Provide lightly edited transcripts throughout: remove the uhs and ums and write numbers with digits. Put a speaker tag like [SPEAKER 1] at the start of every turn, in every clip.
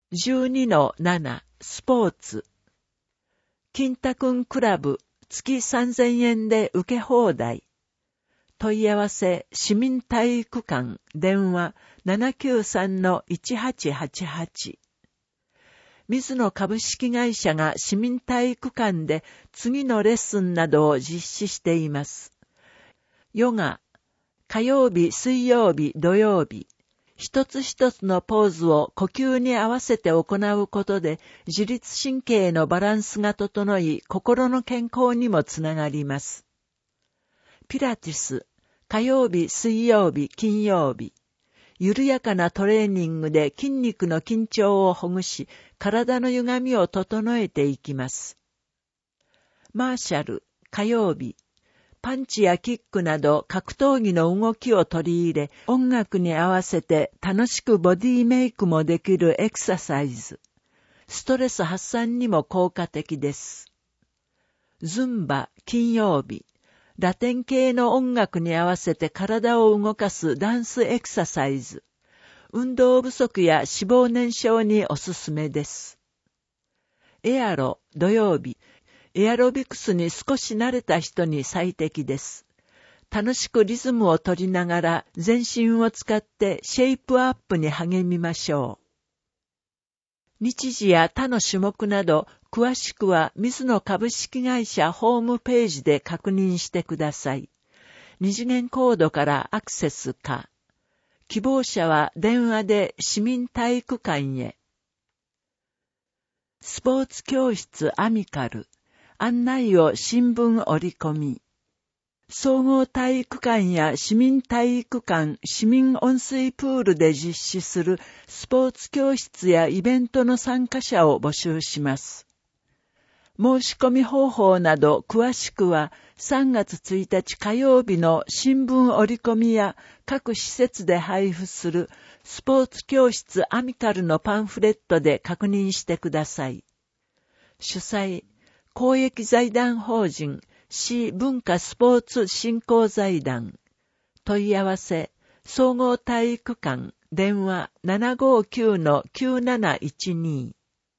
[SPEAKER 1] 12-7 スポーツ。金太くんクラブ月3000円で受け放題。問い合わせ市民体育館電話 793-1888。水野株式会社が市民体育館で次のレッスンなどを実施しています。ヨガ、火曜日、水曜日、土曜日。一つ一つのポーズを呼吸に合わせて行うことで自律神経のバランスが整い心の健康にもつながります。ピラティス、火曜日、水曜日、金曜日。緩やかなトレーニングで筋肉の緊張をほぐし、体の歪みを整えていきます。マーシャル、火曜日。パンチやキックなど格闘技の動きを取り入れ、音楽に合わせて楽しくボディメイクもできるエクササイズ。ストレス発散にも効果的です。ズンバ、金曜日。ラテン系の音楽に合わせて体を動かすダンスエクササイズ。運動不足や脂肪燃焼におすすめです。エアロ、土曜日。エアロビクスに少し慣れた人に最適です。楽しくリズムを取りながら全身を使ってシェイプアップに励みましょう。日時や他の種目など詳しくは水野株式会社ホームページで確認してください。二次元コードからアクセスか。希望者は電話で市民体育館へ。スポーツ教室アミカル。案内を新聞折り込み。総合体育館や市民体育館、市民温水プールで実施するスポーツ教室やイベントの参加者を募集します。申し込み方法など詳しくは3月1日火曜日の新聞折り込みや各施設で配布するスポーツ教室アミカルのパンフレットで確認してください。主催公益財団法人市文化スポーツ振興財団。問い合わせ総合体育館電話 759-9712。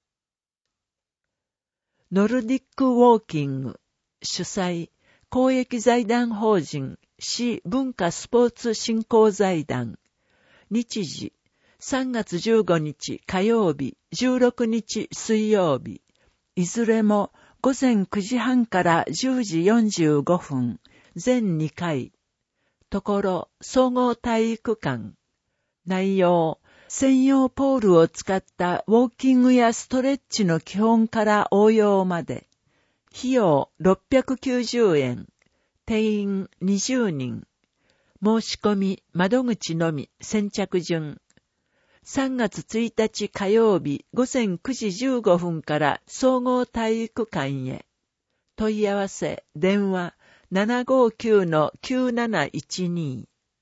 [SPEAKER 1] ノルディックウォーキング。主催公益財団法人市文化スポーツ振興財団。日時3月15日火曜日16日水曜日。いずれも午前9時半から10時45分、全2回。ところ、総合体育館。内容、専用ポールを使ったウォーキングやストレッチの基本から応用まで。費用690円。定員20人。申し込み、窓口のみ、先着順。3月1日火曜日午前9時15分から総合体育館へ。問い合わせ、電話 759-9712。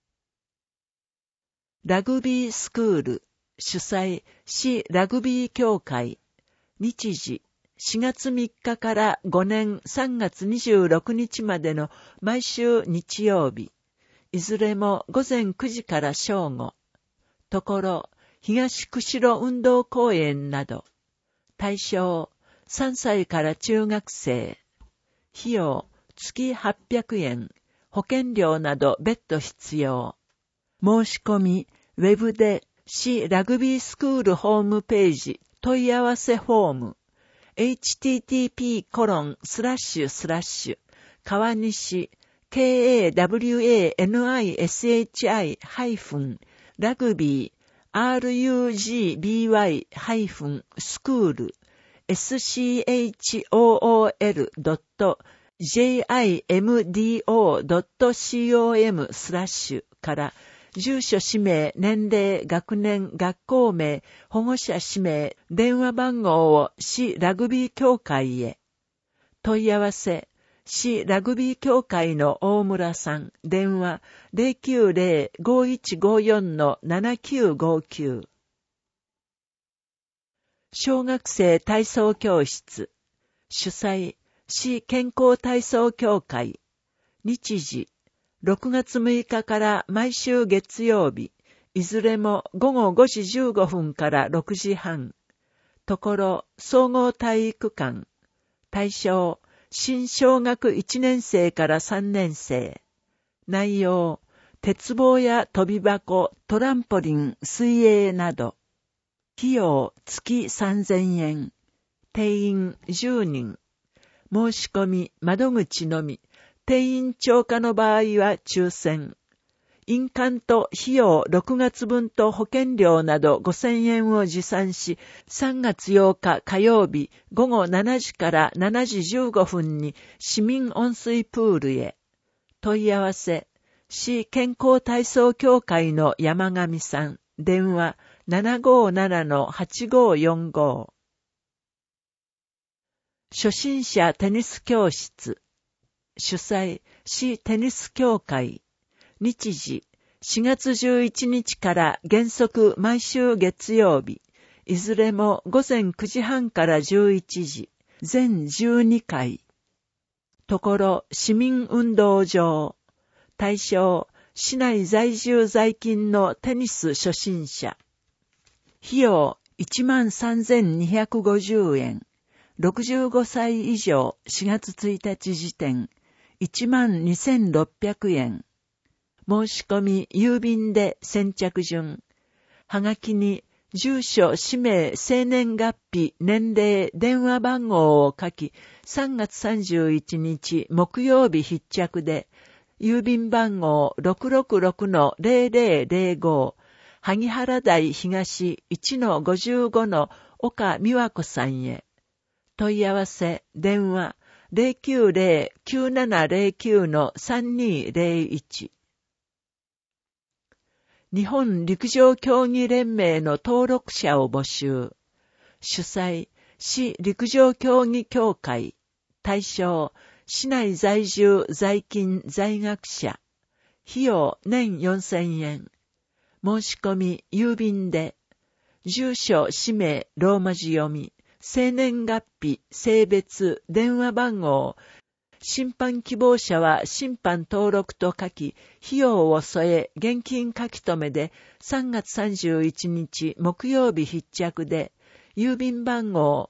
[SPEAKER 1] ラグビースクール、主催、市ラグビー協会。日時、4月3日から5年3月26日までの毎週日曜日。いずれも午前9時から正午。ところ、東釧路運動公園など。対象、3歳から中学生。費用、月800円。保険料など別途必要。申し込み、ウェブで市ラグビースクールホームページ問い合わせフォーム。http:// 川西 kawanishi-rugby school.jimdo.com/ から住所氏名、年齢、学年、学校名、保護者氏名、電話番号を市ラグビー協会へ。問い合わせ、市ラグビー協会の大村さん、電話 090-5154-7959。小学生体操教室。主催、市健康体操協会。日時、6月6日から毎週月曜日、いずれも午後5時15分から6時半。 ところ総合体育館、対象、新小学1年生から3年生。内容、鉄棒や飛び箱、トランポリン、水泳など。費用、月3000円。定員10人。申し込み、窓口のみ。定員超過の場合は抽選。印鑑と費用6月分と保険料など5000円を持参し、3月8日火曜日午後7時から7時15分に市民温水プールへ。問い合わせ、市健康体操協会の山上さん、電話 757-8545。初心者テニス教室。主催、市テニス協会。日時、4月11日から原則毎週月曜日、いずれも午前9時半から11時、全12回。ところ、市民運動場。対象、市内在住在勤のテニス初心者。費用、13,250円。65歳以上、4月1日時点、12,600円。申し込み、郵便で先着順。はがきに、住所、氏名、生年月日、年齢、電話番号を書き、3月31日木曜日必着で、郵便番号 666-0005、萩原台東 1-55 の岡美和子さんへ。問い合わせ、電話 090-9709-3201。日本陸上競技連盟の登録者を募集。主催、市陸上競技協会。対象、市内在住在勤在学者。費用年4000円。申し込み郵便で。住所、氏名、ローマ字読み。生年月日、性別、電話番号。審判希望者は審判登録と書き、費用を添え、現金書き留めで3月31日木曜日必着で、郵便番号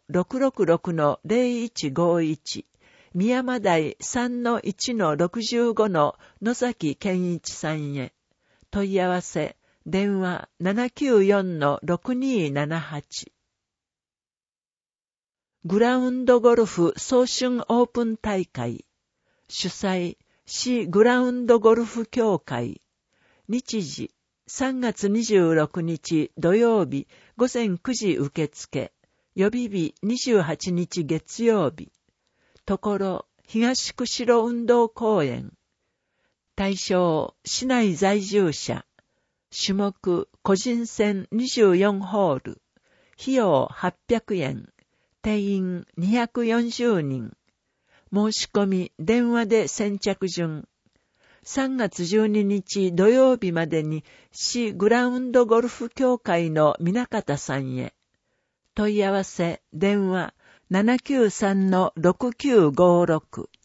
[SPEAKER 1] 666-0151、宮山台 3-1-65 の野崎健一さんへ。問い合わせ、電話 794-6278。グラウンドゴルフ早春オープン大会。主催、市グラウンドゴルフ協会。日時、3月26日土曜日午前9時受付。予備日28日月曜日。ところ、東釧路運動公園。対象、市内在住者。種目、個人戦24ホール。費用800円。定員240人。申し込み、電話で先着順。3月12日土曜日までに市グラウンドゴルフ協会の南方さんへ。問い合わせ、電話 793-6956。